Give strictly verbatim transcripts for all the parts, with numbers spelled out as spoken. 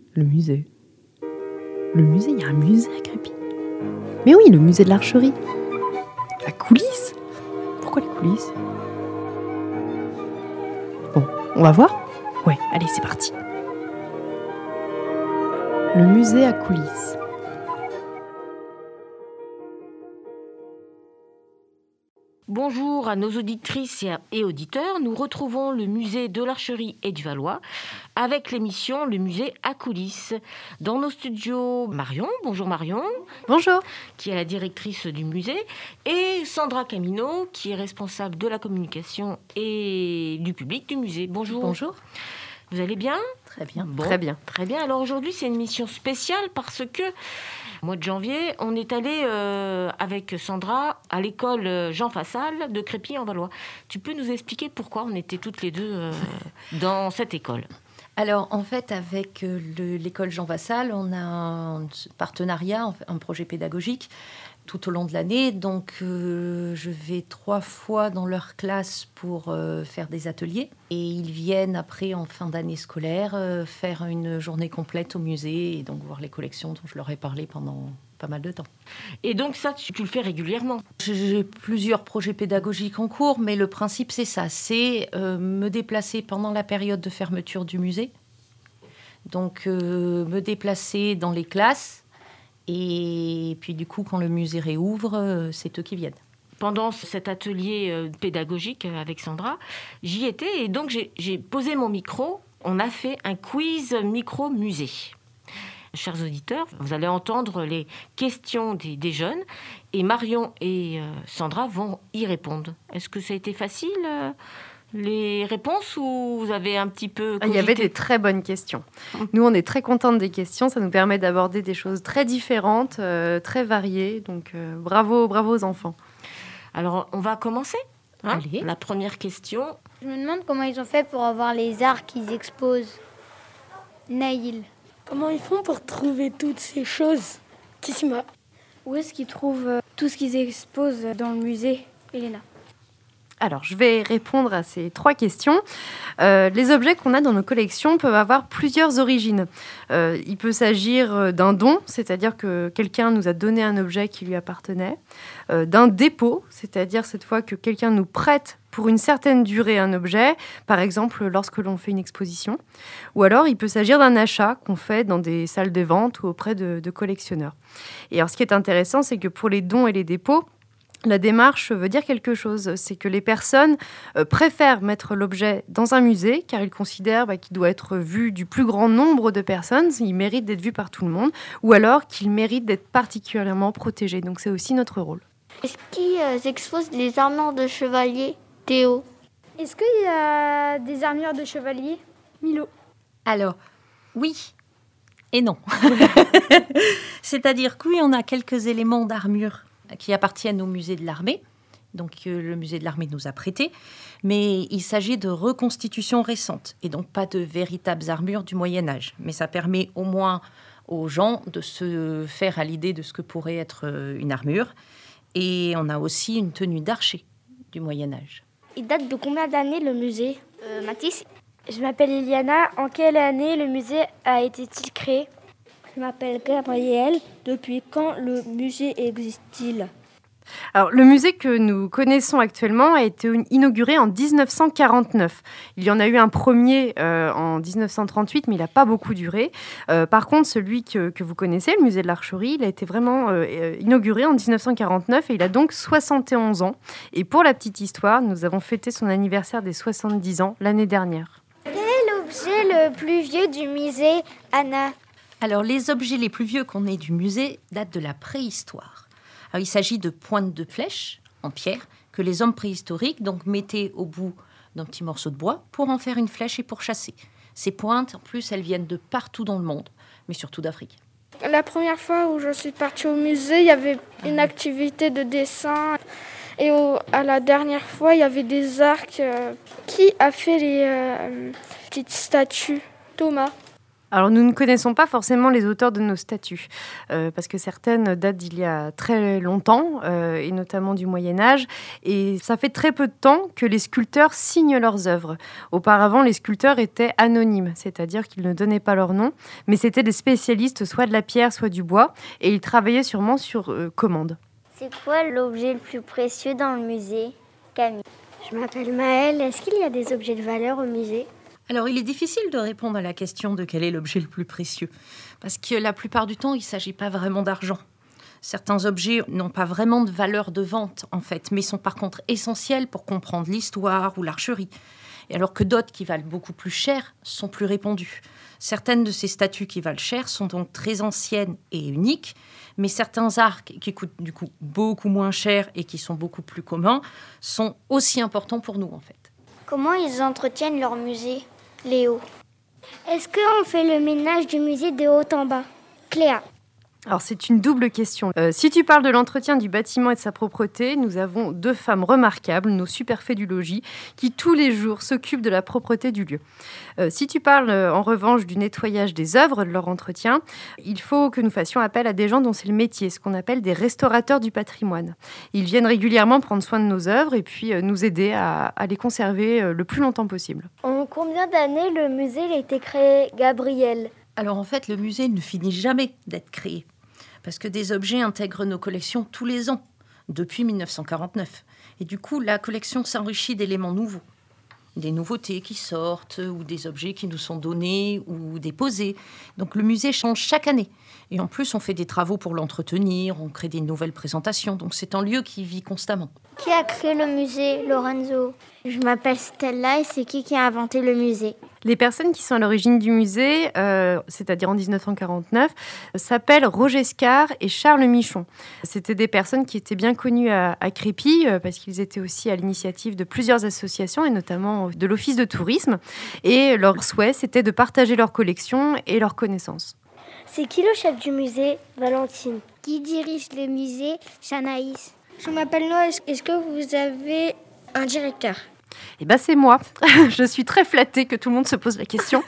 Le musée. Le musée, il y a un musée à Crépy. Mais oui, le musée de l'archerie. La coulisse. Pourquoi les coulisses? Bon, on va voir? Ouais, allez, c'est parti. Le musée à coulisses. Bonjour à nos auditrices et auditeurs. Nous retrouvons le musée de l'Archerie et du Valois avec l'émission Le musée à coulisses. Dans nos studios, Marion, bonjour Marion. Bonjour. Qui est la directrice du musée, et Sandra Camino, qui est responsable de la communication et du public du musée. Bonjour. Bonjour. Vous allez bien? Très bien. Bon, très bien. Très bien. Alors aujourd'hui, c'est une émission spéciale parce que au mois de janvier, on est allé euh, avec Sandra à l'école Jean Fassal de Crépy en Valois. Tu peux nous expliquer pourquoi on était toutes les deux euh, dans cette école? Alors, en fait, avec le, l'école Jean Vassal, on a un partenariat, un projet pédagogique tout au long de l'année. Donc, euh, je vais trois fois dans leur classe pour euh, faire des ateliers. Et ils viennent après, en fin d'année scolaire, euh, faire une journée complète au musée et donc voir les collections dont je leur ai parlé pendant pas mal de temps. Et donc ça, tu, tu le fais régulièrement? J'ai plusieurs projets pédagogiques en cours, mais le principe, c'est ça. C'est euh, me déplacer pendant la période de fermeture du musée. Donc, euh, me déplacer dans les classes. Et puis, du coup, quand le musée réouvre, euh, c'est eux qui viennent. Pendant cet atelier euh, pédagogique avec Sandra, j'y étais et donc j'ai, j'ai posé mon micro. On a fait un quiz micro-musée. Chers auditeurs, vous allez entendre les questions des, des jeunes et Marion et euh, Sandra vont y répondre. Est-ce que ça a été facile, euh, les réponses, ou vous avez un petit peu cogité? Il y avait des très bonnes questions. Nous, on est très contentes des questions. Ça nous permet d'aborder des choses très différentes, euh, très variées. Donc, euh, bravo, bravo aux enfants. Alors, on va commencer. Hein? Allez. La première question. Je me demande comment ils ont fait pour avoir les arts qu'ils exposent. Naïl. Comment ils font pour trouver toutes ces choses? Kissima. Où est-ce qu'ils trouvent euh, tout ce qu'ils exposent dans le musée, Elena? Alors, je vais répondre à ces trois questions. Euh, les objets qu'on a dans nos collections peuvent avoir plusieurs origines. Euh, il peut s'agir d'un don, c'est-à-dire que quelqu'un nous a donné un objet qui lui appartenait, euh, d'un dépôt, c'est-à-dire cette fois que quelqu'un nous prête pour une certaine durée un objet, par exemple lorsque l'on fait une exposition. Ou alors, il peut s'agir d'un achat qu'on fait dans des salles de vente ou auprès de, de collectionneurs. Et alors, ce qui est intéressant, c'est que pour les dons et les dépôts, la démarche veut dire quelque chose, c'est que les personnes euh, préfèrent mettre l'objet dans un musée car ils considèrent bah, qu'il doit être vu du plus grand nombre de personnes, il mérite d'être vu par tout le monde, ou alors qu'il mérite d'être particulièrement protégé. Donc c'est aussi notre rôle. Est-ce qu'ils euh, exposent les armures de chevalier, Théo? Est-ce qu'il y a des armures de chevalier, Milo? Alors, oui et non. C'est-à-dire que oui, on a quelques éléments d'armure qui appartiennent au musée de l'armée. Donc, euh, le musée de l'armée nous a prêté. Mais il s'agit de reconstitutions récentes et donc pas de véritables armures du Moyen-Âge. Mais ça permet au moins aux gens de se faire à l'idée de ce que pourrait être une armure. Et on a aussi une tenue d'archer du Moyen-Âge. Il date de combien d'années, le musée, euh, Mathis? Je m'appelle Eliana. En quelle année le musée a été-il créé? Je m'appelle Gabriel. Depuis quand le musée existe-t-il? Alors, le musée que nous connaissons actuellement a été inauguré en dix-neuf cent quarante-neuf. Il y en a eu un premier euh, en dix-neuf cent trente-huit, mais il n'a pas beaucoup duré. Euh, par contre, celui que, que vous connaissez, le musée de l'Archerie, il a été vraiment euh, inauguré en dix-neuf cent quarante-neuf et il a donc soixante et onze ans. Et pour la petite histoire, nous avons fêté son anniversaire des soixante-dix ans l'année dernière. Quel est l'objet le plus vieux du musée, Anna? Alors, les objets les plus vieux qu'on ait du musée datent de la préhistoire. Alors, il s'agit de pointes de flèches en pierre que les hommes préhistoriques donc, mettaient au bout d'un petit morceau de bois pour en faire une flèche et pour chasser. Ces pointes, en plus, elles viennent de partout dans le monde, mais surtout d'Afrique. La première fois où je suis partie au musée, il y avait une activité de dessin. Et au, à la dernière fois, il y avait des arcs. Euh, qui a fait les euh, petites statues? Thomas. Alors, nous ne connaissons pas forcément les auteurs de nos statues, euh, parce que certaines datent d'il y a très longtemps, euh, et notamment du Moyen-Âge. Et ça fait très peu de temps que les sculpteurs signent leurs œuvres. Auparavant, les sculpteurs étaient anonymes, c'est-à-dire qu'ils ne donnaient pas leur nom, mais c'était des spécialistes soit de la pierre, soit du bois, et ils travaillaient sûrement sur euh, commande. C'est quoi l'objet le plus précieux dans le musée, Camille? Je m'appelle Maëlle. Est-ce qu'il y a des objets de valeur au musée? Alors, il est difficile de répondre à la question de quel est l'objet le plus précieux, parce que la plupart du temps, il ne s'agit pas vraiment d'argent. Certains objets n'ont pas vraiment de valeur de vente, en fait, mais sont par contre essentiels pour comprendre l'histoire ou l'archerie. Et alors que d'autres qui valent beaucoup plus cher sont plus répandues. Certaines de ces statues qui valent cher sont donc très anciennes et uniques, mais certains arcs qui coûtent du coup beaucoup moins cher et qui sont beaucoup plus communs sont aussi importants pour nous, en fait. Comment ils entretiennent leur musée, Léo? Est-ce qu'on fait le ménage du musée de haut en bas? Cléa. Alors, c'est une double question. Euh, si tu parles de l'entretien du bâtiment et de sa propreté, nous avons deux femmes remarquables, nos superfets du logis, qui tous les jours s'occupent de la propreté du lieu. Euh, si tu parles euh, en revanche du nettoyage des œuvres, de leur entretien, il faut que nous fassions appel à des gens dont c'est le métier, ce qu'on appelle des restaurateurs du patrimoine. Ils viennent régulièrement prendre soin de nos œuvres et puis euh, nous aider à, à les conserver euh, le plus longtemps possible. En combien d'années le musée a été créé, Gabriel? Alors en fait, le musée ne finit jamais d'être créé, parce que des objets intègrent nos collections tous les ans, depuis mille neuf cent quarante-neuf. Et du coup, la collection s'enrichit d'éléments nouveaux, des nouveautés qui sortent, ou des objets qui nous sont donnés ou déposés. Donc le musée change chaque année. Et en plus, on fait des travaux pour l'entretenir, on crée des nouvelles présentations. Donc c'est un lieu qui vit constamment. Qui a créé le musée, Lorenzo? Je m'appelle Stella et c'est qui qui a inventé le musée? Les personnes qui sont à l'origine du musée, euh, c'est-à-dire en dix-neuf cent quarante-neuf, s'appellent Roger Scar et Charles Michon. C'était des personnes qui étaient bien connues à, à Crépy, euh, parce qu'ils étaient aussi à l'initiative de plusieurs associations, et notamment de l'Office de tourisme. Et leur souhait, c'était de partager leurs collections et leurs connaissances. C'est qui le chef du musée, Valentine? Qui dirige le musée, Chanaïs? Je m'appelle Noah. Est-ce que vous avez un directeur? Eh ben, c'est moi. Je suis très flattée que tout le monde se pose la question.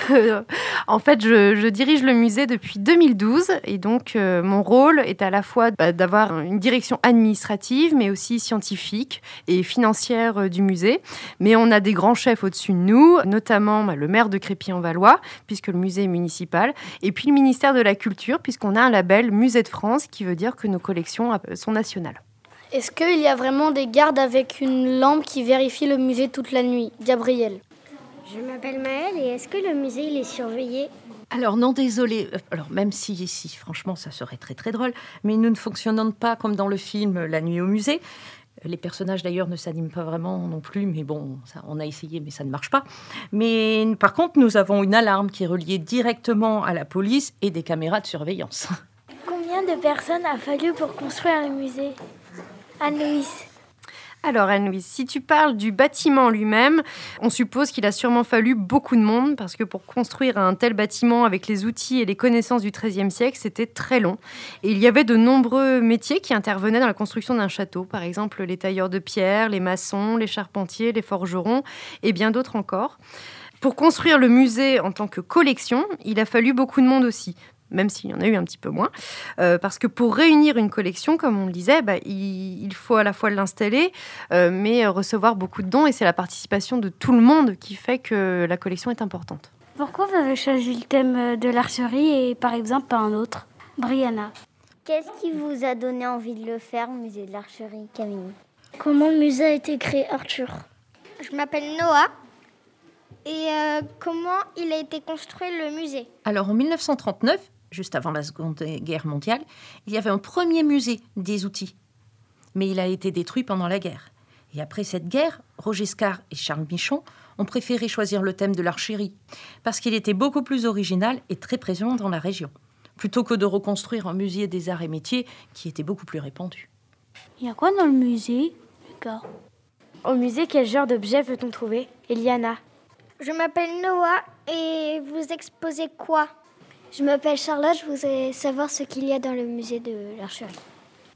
En fait, je, je dirige le musée depuis deux mille douze et donc euh, mon rôle est à la fois bah, d'avoir une direction administrative, mais aussi scientifique et financière euh, du musée. Mais on a des grands chefs au-dessus de nous, notamment bah, le maire de Crépy-en-Valois, puisque le musée est municipal, et puis le ministère de la Culture, puisqu'on a un label Musée de France, qui veut dire que nos collections sont nationales. Est-ce qu'il y a vraiment des gardes avec une lampe qui vérifient le musée toute la nuit, Gabriel? Je m'appelle Maëlle et est-ce que le musée il est surveillé? Alors non, désolé. Alors même si, si, franchement, ça serait très très drôle, mais nous ne fonctionnons pas comme dans le film La nuit au musée. Les personnages d'ailleurs ne s'animent pas vraiment non plus, mais bon, ça, on a essayé, mais ça ne marche pas. Mais par contre, nous avons une alarme qui est reliée directement à la police et des caméras de surveillance. Combien de personnes a fallu pour construire le musée, Anne-Louise? Alors Anne-Louise, si tu parles du bâtiment lui-même, on suppose qu'il a sûrement fallu beaucoup de monde parce que pour construire un tel bâtiment avec les outils et les connaissances du treizième siècle, c'était très long. Et il y avait de nombreux métiers qui intervenaient dans la construction d'un château, par exemple les tailleurs de pierre, les maçons, les charpentiers, les forgerons et bien d'autres encore. Pour construire le musée en tant que collection, il a fallu beaucoup de monde aussi, même s'il y en a eu un petit peu moins, euh, parce que pour réunir une collection, comme on le disait, bah, il, il faut à la fois l'installer, euh, mais recevoir beaucoup de dons, et c'est la participation de tout le monde qui fait que la collection est importante. Pourquoi vous avez choisi le thème de l'archerie et par exemple pas un autre, Brianna? Qu'est-ce qui vous a donné envie de le faire, le musée de l'archerie, Camille? Comment le musée a été créé, Arthur? Je m'appelle Noah. Et euh, comment il a été construit le musée? Alors en mille neuf cent trente-neuf, juste avant la Seconde Guerre mondiale, il y avait un premier musée des outils. Mais il a été détruit pendant la guerre. Et après cette guerre, Roger Scar et Charles Michon ont préféré choisir le thème de l'archerie, parce qu'il était beaucoup plus original et très présent dans la région, plutôt que de reconstruire un musée des arts et métiers qui était beaucoup plus répandu. Il y a quoi dans le musée, Lucas? Au musée, quel genre d'objet peut-on trouver, Eliana? Je m'appelle Noah et vous exposez quoi? Je m'appelle Charlotte, je voudrais savoir ce qu'il y a dans le musée de l'archerie.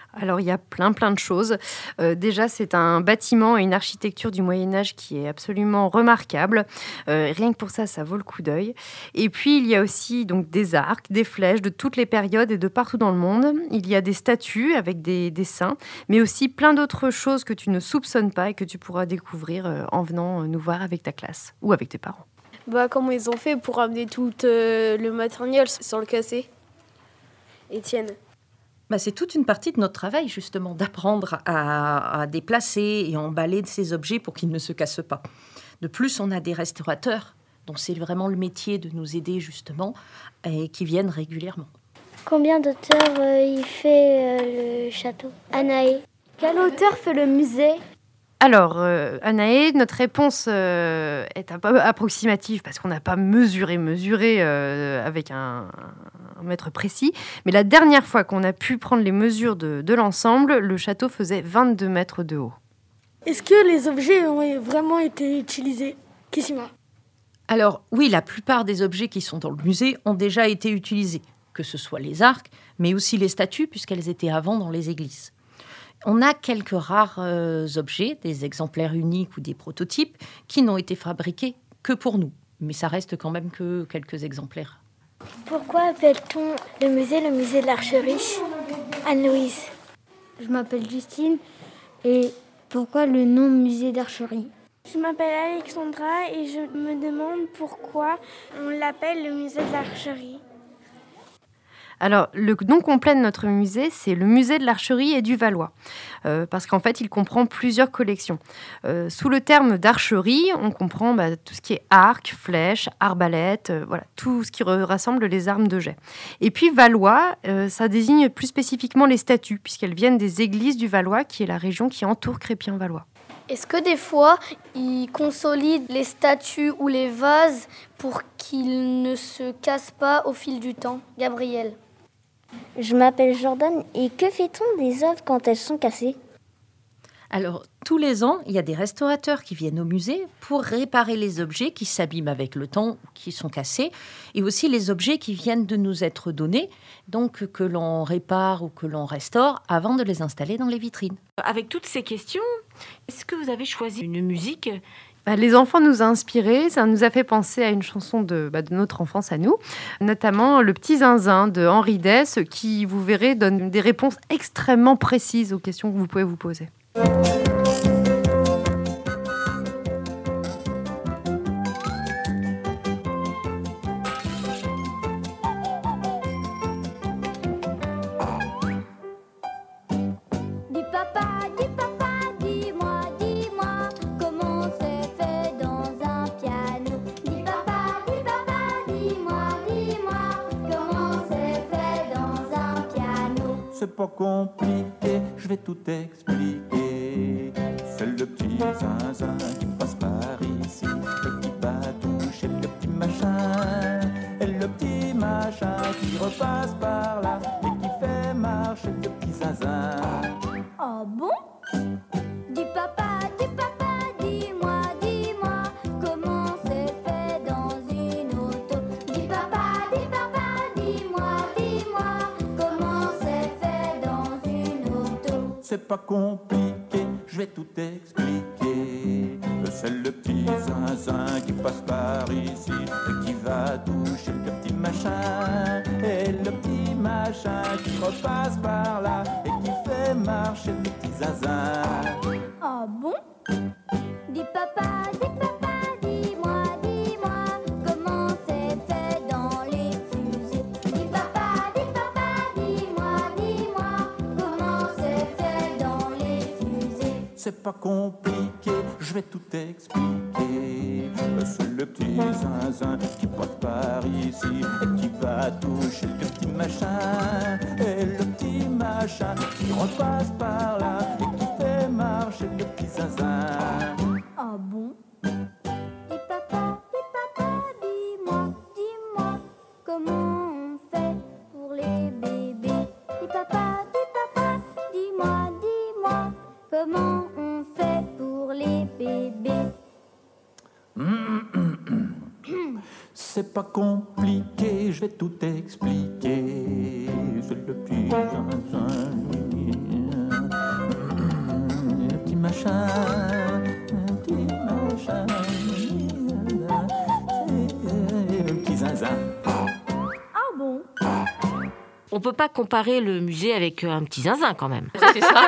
Alors, il y a plein, plein de choses. Euh, déjà, c'est un bâtiment et une architecture du Moyen-Âge qui est absolument remarquable. Euh, rien que pour ça, ça vaut le coup d'œil. Et puis, il y a aussi donc, des arcs, des flèches de toutes les périodes et de partout dans le monde. Il y a des statues avec des dessins, mais aussi plein d'autres choses que tu ne soupçonnes pas et que tu pourras découvrir euh, en venant nous voir avec ta classe ou avec tes parents. Bah, comment ils ont fait pour amener tout euh, le matériel sans le casser, Étienne? Bah, c'est toute une partie de notre travail, justement, d'apprendre à, à déplacer et emballer ces objets pour qu'ils ne se cassent pas. De plus, on a des restaurateurs, dont c'est vraiment le métier de nous aider, justement, et qui viennent régulièrement. Combien d'auteurs euh, il fait euh, le château? Anaé. Quelle hauteur fait le musée? Alors, euh, Anaé, notre réponse euh, est un peu approximative parce qu'on n'a pas mesuré, mesuré euh, avec un, un mètre précis. Mais la dernière fois qu'on a pu prendre les mesures de, de l'ensemble, le château faisait vingt-deux mètres de haut. Est-ce que les objets ont vraiment été utilisés, Kissima? Alors, oui, la plupart des objets qui sont dans le musée ont déjà été utilisés, que ce soit les arcs, mais aussi les statues, puisqu'elles étaient avant dans les églises. On a quelques rares euh, objets, des exemplaires uniques ou des prototypes, qui n'ont été fabriqués que pour nous. Mais ça reste quand même que quelques exemplaires. Pourquoi appelle-t-on le musée le musée de l'archerie? Anne-Louise. Je m'appelle Justine et pourquoi le nom musée d'archerie? Je m'appelle Alexandra et je me demande pourquoi on l'appelle le musée de l'archerie. Alors, le nom complet de notre musée, c'est le musée de l'archerie et du Valois, euh, parce qu'en fait, il comprend plusieurs collections. Euh, sous le terme d'archerie, on comprend bah, tout ce qui est arc, flèche, arbalète, euh, voilà, tout ce qui re- rassemble les armes de jet. Et puis, Valois, euh, ça désigne plus spécifiquement les statues, puisqu'elles viennent des églises du Valois, qui est la région qui entoure Crépien-Valois. Est-ce que des fois, ils consolident les statues ou les vases pour qu'ils ne se cassent pas au fil du temps? Gabriel. Je m'appelle Jordan et que fait-on des œuvres quand elles sont cassées? Alors, tous les ans, il y a des restaurateurs qui viennent au musée pour réparer les objets qui s'abîment avec le temps, qui sont cassés, et aussi les objets qui viennent de nous être donnés, donc que l'on répare ou que l'on restaure avant de les installer dans les vitrines. Avec toutes ces questions, est-ce que vous avez choisi une musique ? Bah, les enfants nous ont inspirés, ça nous a fait penser à une chanson de, bah, de notre enfance à nous, notamment Le Petit Zinzin de Henri Dess, qui, vous verrez, donne des réponses extrêmement précises aux questions que vous pouvez vous poser. C'est pas compliqué, je vais tout expliquer. C'est le petit zinzin qui passe par ici, et qui va toucher le petit machin. Et le petit machin qui repasse par là, et qui fait marcher le petit zinzin. Oh bon? Dis papa, dis papa, dis-moi, dis-moi, comment c'est fait dans une auto. Dis papa, dis papa, dis-moi, dis-moi, comment c'est fait dans une auto. C'est pas compliqué, je vais tout expliquer. C'est le petit zinzin qui passe par ici, et qui va toucher le petit machin. Et le petit machin qui repasse par là, et qui fait marcher le petit zinzin. Oh bon? Dis papa, dis papa, dis-moi, dis-moi, comment c'est fait dans les fusées. Dis papa, dis papa, dis-moi, dis-moi, comment c'est fait dans les fusées. C'est pas compliqué, je vais tout expliquer. C'est le petit zinzin qui passe par ici, et qui va toucher le petit machin. Et le petit machin qui repasse par là, et qui fait marcher le petit zinzin. Ah bon? Dis papa, dis papa, dis-moi, dis-moi, comment on fait pour les bébés. Dis papa, dis papa, dis-moi, dis-moi, comment on fait pour les bébés. C'est pas compliqué, je vais tout expliquer. C'est le petit zinzin machin, un petit machin, c'est le petit zinzin. Ah bon? On peut pas comparer le musée avec un petit zinzin quand même. C'est ça.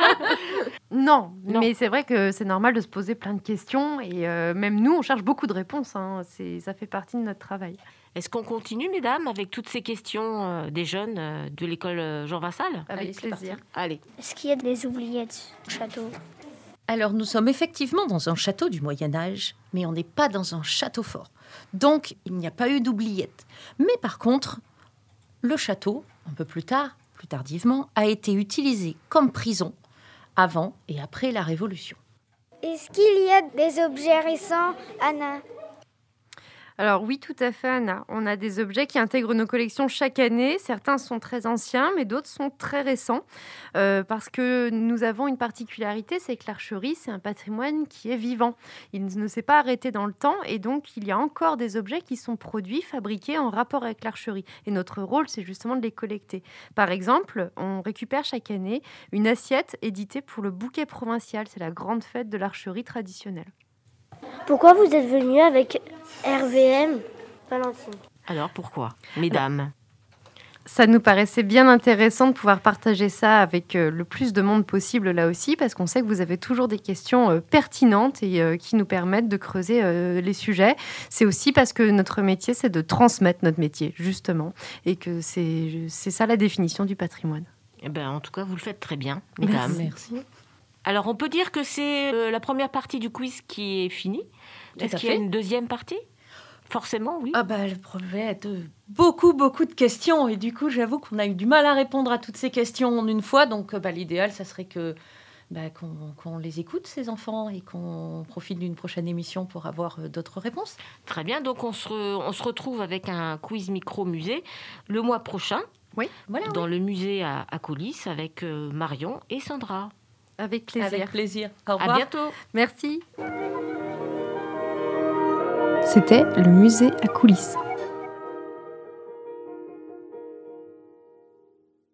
non, Non. mais c'est vrai que c'est normal de se poser plein de questions et euh, même nous, on cherche beaucoup de réponses. Hein. C'est, ça fait partie de notre travail. Est-ce qu'on continue, mesdames, avec toutes ces questions euh, des jeunes euh, de l'école euh, Jean Vassal? Avec Allez, c'est plaisir. Allez. Est-ce qu'il y a des oubliettes au château? Alors, nous sommes effectivement dans un château du Moyen-Âge, mais on n'est pas dans un château fort. Donc, il n'y a pas eu d'oubliettes. Mais par contre, le château, un peu plus tard, plus tardivement, a été utilisé comme prison avant et après la Révolution. Est-ce qu'il y a des objets récents, Anna? Alors oui, tout à fait, Anna. On a des objets qui intègrent nos collections chaque année. Certains sont très anciens, mais d'autres sont très récents. Euh, parce que nous avons une particularité, c'est que l'archerie, c'est un patrimoine qui est vivant. Il ne s'est pas arrêté dans le temps et donc il y a encore des objets qui sont produits, fabriqués en rapport avec l'archerie. Et notre rôle, c'est justement de les collecter. Par exemple, on récupère chaque année une assiette éditée pour le bouquet provincial. C'est la grande fête de l'archerie traditionnelle. Pourquoi vous êtes venu avec R V M, Valentine? Alors pourquoi, mesdames? Ça nous paraissait bien intéressant de pouvoir partager ça avec euh, le plus de monde possible là aussi, parce qu'on sait que vous avez toujours des questions euh, pertinentes et euh, qui nous permettent de creuser euh, les sujets. C'est aussi parce que notre métier, c'est de transmettre notre métier, justement, et que c'est, c'est ça la définition du patrimoine. Eh ben, en tout cas, vous le faites très bien, mesdames. Merci. Alors, on peut dire que c'est euh, la première partie du quiz qui est finie. Tout Est-ce à qu'il y a fait. une deuxième partie? Forcément, oui. Ah bah, le problème est de beaucoup, beaucoup de questions. Et du coup, j'avoue qu'on a eu du mal à répondre à toutes ces questions en une fois. Donc, bah, l'idéal, ça serait que, bah, qu'on, qu'on les écoute, ces enfants, et qu'on profite d'une prochaine émission pour avoir euh, d'autres réponses. Très bien. Donc, on se, re- on se retrouve avec un quiz micro-musée le mois prochain. Oui, voilà. Dans le musée à, à Coulisses avec euh, Marion et Sandra. Avec plaisir. Avec plaisir. Au revoir. À bientôt. Merci. C'était le musée à coulisses.